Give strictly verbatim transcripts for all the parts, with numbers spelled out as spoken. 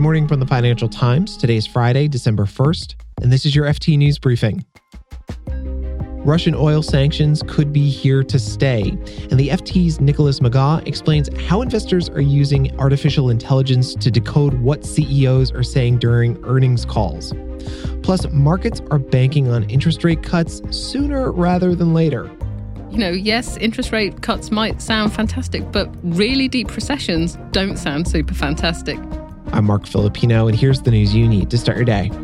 morning from the Financial Times. Today's Friday, December first, and this is your F T News Briefing. Russian oil sanctions could be here to stay, and the F T's Nicholas McGaugh explains how investors are using artificial intelligence to decode what C E Os are saying during earnings calls. Plus, markets are banking on interest rate cuts sooner rather than later. You know, yes, interest rate cuts might sound fantastic, but really deep recessions don't sound super fantastic. I'm Mark Filipino, and here's the news you need to start your day.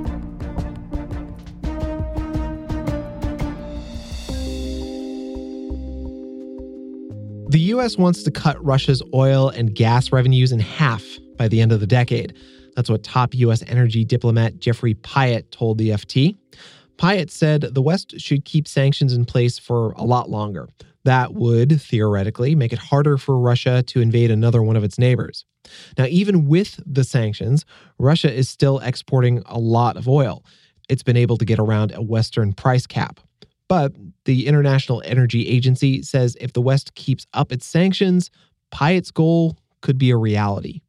The U S wants to cut Russia's oil and gas revenues in half by the end of the decade. That's what top U S energy diplomat Jeffrey Pyatt told the F T. Pyatt said the West should keep sanctions in place for a lot longer. That would, theoretically, make it harder for Russia to invade another one of its neighbors. Now, even with the sanctions, Russia is still exporting a lot of oil. It's been able to get around a Western price cap. But the International Energy Agency says if the West keeps up its sanctions, Pyatt's goal could be a reality.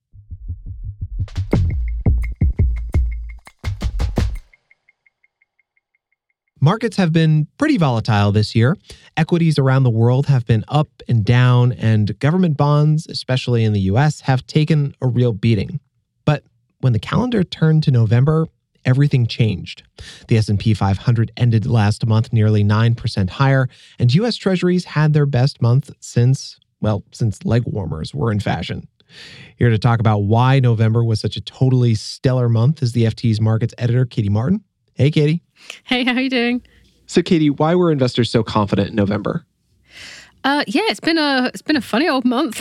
Markets have been pretty volatile this year. Equities around the world have been up and down, and government bonds, especially in the U S, have taken a real beating. But when the calendar turned to November, everything changed. The S and P five hundred ended last month nearly nine percent higher, and U S Treasuries had their best month since, well, since leg warmers were in fashion. Here to talk about why November was such a totally stellar month is the F T's markets editor, Katie Martin. Hey, Katie. Hey, how are you doing? So, Katie, why were investors so confident in November? Uh, yeah, it's been a it's been a funny old month.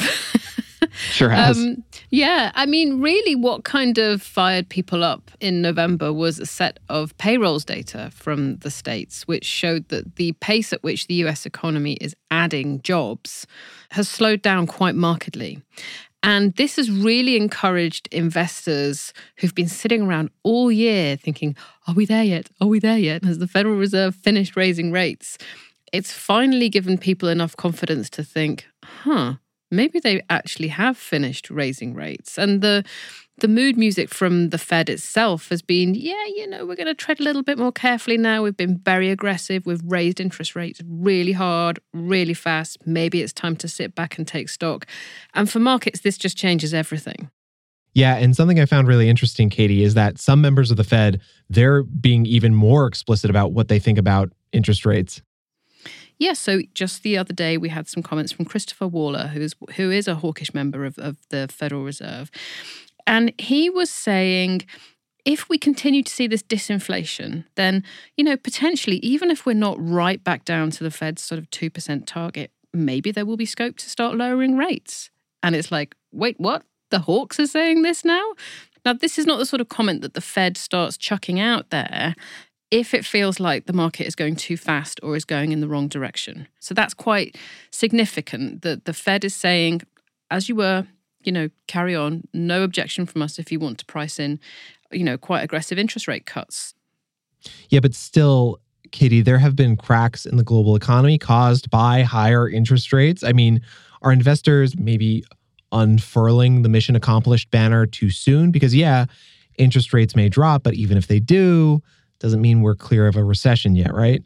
Sure has. Um, yeah, I mean, really what kind of fired people up in November was a set of payrolls data from the States, which showed that the pace at which the U S economy is adding jobs has slowed down quite markedly. And this has really encouraged investors who've been sitting around all year thinking, are we there yet? Are we there yet? Has the Federal Reserve finished raising rates? It's finally given people enough confidence to think, huh, maybe they actually have finished raising rates. And the the mood music from the Fed itself has been, yeah, you know, we're going to tread a little bit more carefully now. We've been very aggressive. We've raised interest rates really hard, really fast. Maybe it's time to sit back and take stock. And for markets, this just changes everything. Yeah, and something I found really interesting, Katie, is that some members of the Fed, they're being even more explicit about what they think about interest rates. Yeah, so just the other day, we had some comments from Christopher Waller, who is, who is a hawkish member of, of the Federal Reserve. And he was saying, if we continue to see this disinflation, then, you know, potentially, even if we're not right back down to the Fed's sort of two percent target, maybe there will be scope to start lowering rates. And it's like, wait, what? The hawks are saying this now? Now, this is not the sort of comment that the Fed starts chucking out there if it feels like the market is going too fast or is going in the wrong direction. So that's quite significant that the Fed is saying, as you were, you know, carry on, no objection from us if you want to price in, you know, quite aggressive interest rate cuts. Yeah, but still, Katie, there have been cracks in the global economy caused by higher interest rates. I mean, are investors maybe unfurling the mission accomplished banner too soon? Because, yeah, interest rates may drop, but even if they do, doesn't mean we're clear of a recession yet, right?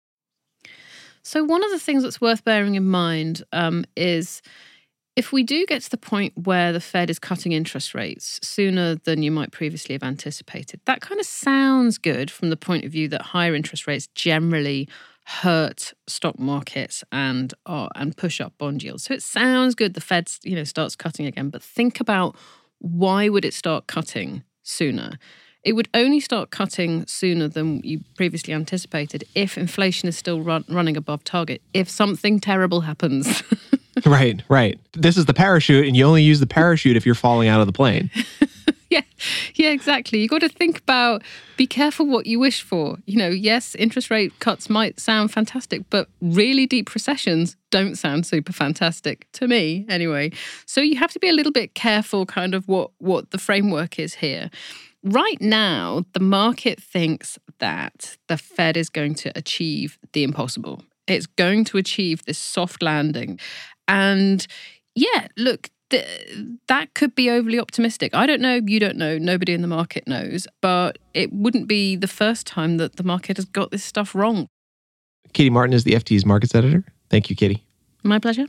So one of the things that's worth bearing in mind um, is if we do get to the point where the Fed is cutting interest rates sooner than you might previously have anticipated, that kind of sounds good from the point of view that higher interest rates generally hurt stock markets and uh, and push up bond yields. So it sounds good the Fed, you know, starts cutting again, but think about why would it start cutting sooner? It would only start cutting sooner than you previously anticipated if inflation is still run, running above target, if something terrible happens. Right, right. This is the parachute, and you only use the parachute if you're falling out of the plane. Yeah, yeah, exactly. You got to think about, be careful what you wish for. You know, yes, interest rate cuts might sound fantastic, but really deep recessions don't sound super fantastic to me anyway. So you have to be a little bit careful kind of what, what the framework is here. Right now, the market thinks that the Fed is going to achieve the impossible. It's going to achieve this soft landing. And yeah, look, th- that could be overly optimistic. I don't know. You don't know. Nobody in the market knows. But it wouldn't be the first time that the market has got this stuff wrong. Katie Martin is the F T's markets editor. Thank you, Katie. My pleasure.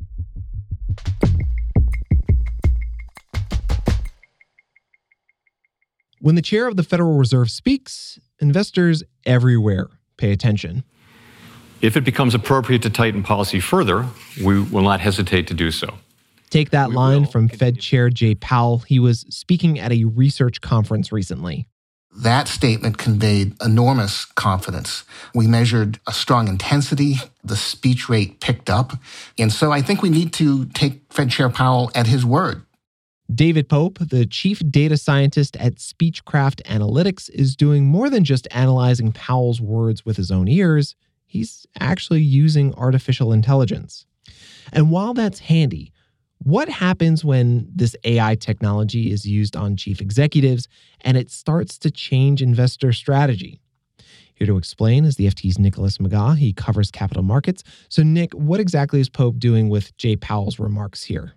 When the chair of the Federal Reserve speaks, investors everywhere pay attention. If it becomes appropriate to tighten policy further, we will not hesitate to do so. Take that We line will from continue. Fed Chair Jay Powell. He was speaking at a research conference recently. That statement conveyed enormous confidence. We measured a strong intensity. The speech rate picked up. And so I think we need to take Fed Chair Powell at his word. David Pope, the chief data scientist at Speechcraft Analytics, is doing more than just analyzing Powell's words with his own ears. He's actually using artificial intelligence. And while that's handy, what happens when this A I technology is used on chief executives and it starts to change investor strategy? Here to explain is the F T's Nicholas McGaugh. He covers capital markets. So, Nick, what exactly is Pope doing with Jay Powell's remarks here?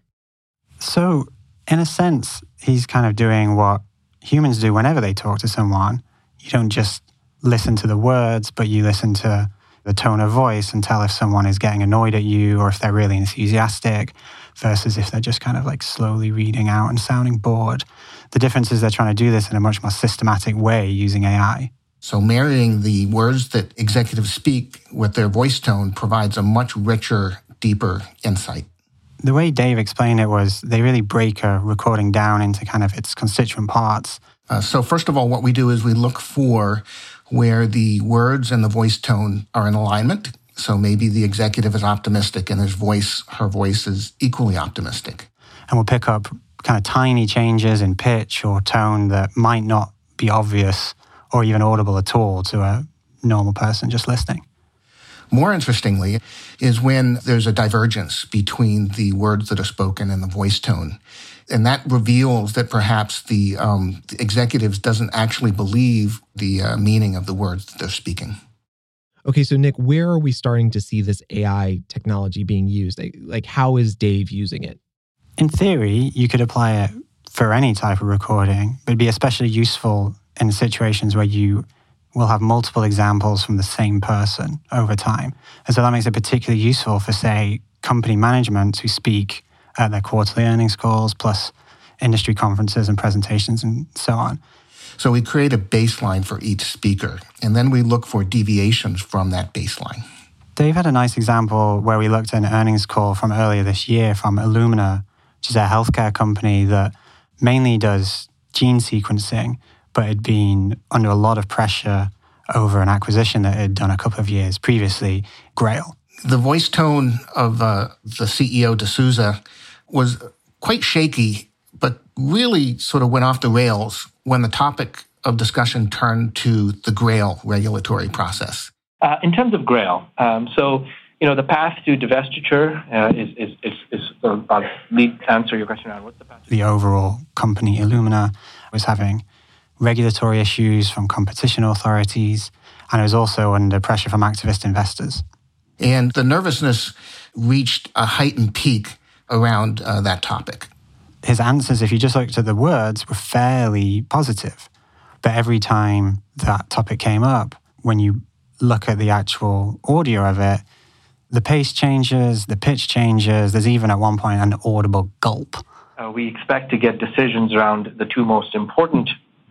So, in a sense, he's kind of doing what humans do whenever they talk to someone. You don't just listen to the words, but you listen to the tone of voice and tell if someone is getting annoyed at you or if they're really enthusiastic versus if they're just kind of like slowly reading out and sounding bored. The difference is they're trying to do this in a much more systematic way using A I. So marrying the words that executives speak with their voice tone provides a much richer, deeper insight. The way Dave explained it was they really break a recording down into kind of its constituent parts. Uh, so first of all, what we do is we look for where the words and the voice tone are in alignment. So maybe the executive is optimistic and his voice, her voice is equally optimistic. And we'll pick up kind of tiny changes in pitch or tone that might not be obvious or even audible at all to a normal person just listening. More interestingly is when there's a divergence between the words that are spoken and the voice tone. And that reveals that perhaps the, um, the executives doesn't actually believe the uh, meaning of the words that they're speaking. Okay, so Nick, where are we starting to see this A I technology being used? Like, like how is Dave using it? In theory, you could apply it for any type of recording, but it'd be especially useful in situations where you will have multiple examples from the same person over time. And so that makes it particularly useful for, say, company management who speak at their quarterly earnings calls, plus industry conferences and presentations and so on. So we create a baseline for each speaker, and then we look for deviations from that baseline. Dave had a nice example where we looked at an earnings call from earlier this year from Illumina, which is a healthcare company that mainly does gene sequencing, but had been under a lot of pressure over an acquisition that it had done a couple of years previously, Grail. The voice tone of uh, the C E O, D'Souza, was quite shaky, but really sort of went off the rails when the topic of discussion turned to the Grail regulatory process. Uh, in terms of Grail, um, so, you know, the path to divestiture uh, is, is, is, is uh, I'll lead answer your question on what's the path to The overall company, Illumina, was having regulatory issues from competition authorities, and it was also under pressure from activist investors. And the nervousness reached a heightened peak around uh, that topic. His answers, if you just looked at the words, were fairly positive. But every time that topic came up, when you look at the actual audio of it, the pace changes, the pitch changes, there's even at one point an audible gulp. Uh, we expect to get decisions around the two most important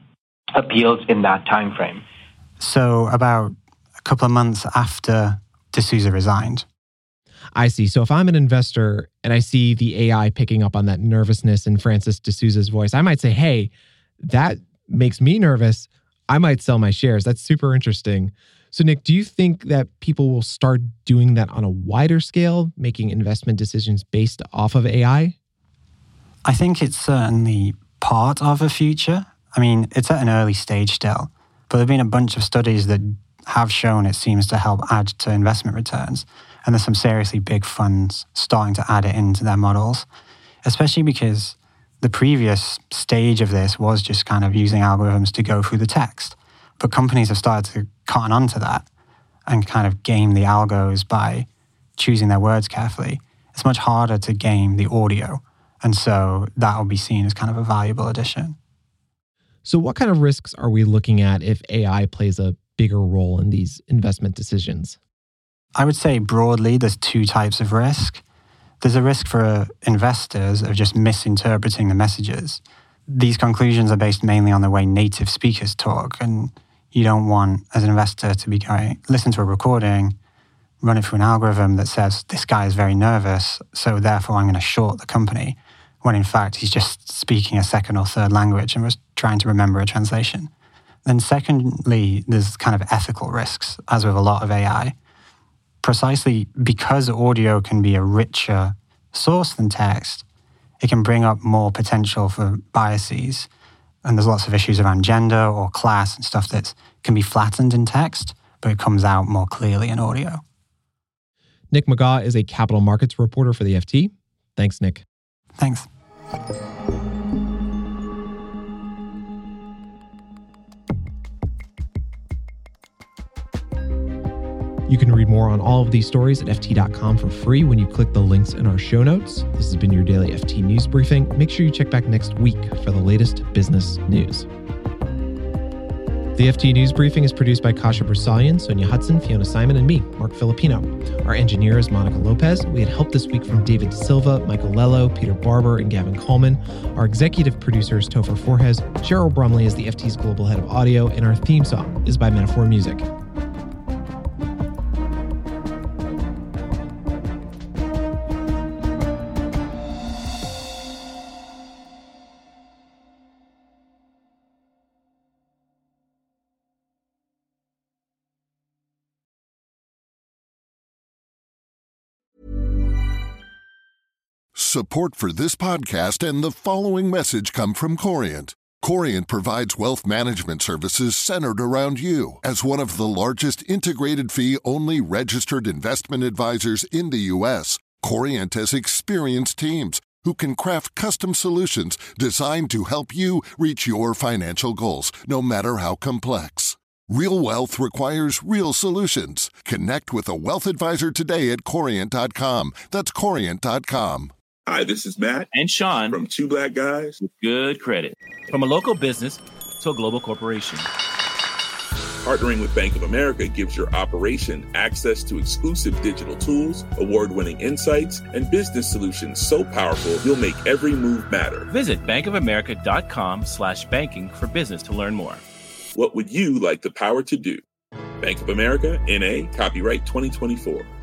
appeals in that time frame. So about a couple of months after D'Souza resigned. I see. So if I'm an investor and I see the A I picking up on that nervousness in Francis D'Souza's voice, I might say, hey, that makes me nervous. I might sell my shares. That's super interesting. So Nick, do you think that people will start doing that on a wider scale, making investment decisions based off of A I? I think it's certainly part of a future. I mean, it's at an early stage still, but there have been a bunch of studies that have shown it seems to help add to investment returns. And there's some seriously big funds starting to add it into their models, especially because the previous stage of this was just kind of using algorithms to go through the text. But companies have started to cotton onto that and kind of game the algos by choosing their words carefully. It's much harder to game the audio. And so that will be seen as kind of a valuable addition. So what kind of risks are we looking at if A I plays a bigger role in these investment decisions? I would say broadly, there's two types of risk. There's a risk for investors of just misinterpreting the messages. These conclusions are based mainly on the way native speakers talk, and you don't want, as an investor, to be going, listen to a recording, run it through an algorithm that says, this guy is very nervous, so therefore I'm going to short the company, when in fact he's just speaking a second or third language and was trying to remember a translation. Then secondly, there's kind of ethical risks, as with a lot of A I. Precisely because audio can be a richer source than text, it can bring up more potential for biases. And there's lots of issues around gender or class and stuff that can be flattened in text, but it comes out more clearly in audio. Nick McGaugh is a capital markets reporter for the F T. Thanks, Nick. Thanks. You can read more on all of these stories at F T dot com for free when you click the links in our show notes. This has been your daily F T News Briefing. Make sure you check back next week for the latest business news. The F T News Briefing is produced by Kasia Broussalian, Sonia Hudson, Fiona Simon, and me, Mark Filipino. Our engineer is Monica Lopez. We had help this week from David Silva, Michael Lello, Peter Barber, and Gavin Coleman. Our executive producer is Topher Forhez. Cheryl Brumley is the F T's global head of audio, and our theme song is by Metaphor Music. Support for this podcast and the following message come from Corient. Corient provides wealth management services centered around you. As one of the largest integrated fee-only registered investment advisors in the U S, Corient has experienced teams who can craft custom solutions designed to help you reach your financial goals, no matter how complex. Real wealth requires real solutions. Connect with a wealth advisor today at Corient dot com. That's Corient dot com. Hi, this is Matt and Sean from Two Black Guys with Good Credit. From a local business to a global corporation, partnering with Bank of America gives your operation access to exclusive digital tools, award-winning insights, and business solutions so powerful you'll make every move matter. Visit bankofamerica.com slash banking for business to learn more. What would you like the power to do? Bank of America, N A, copyright twenty twenty-four.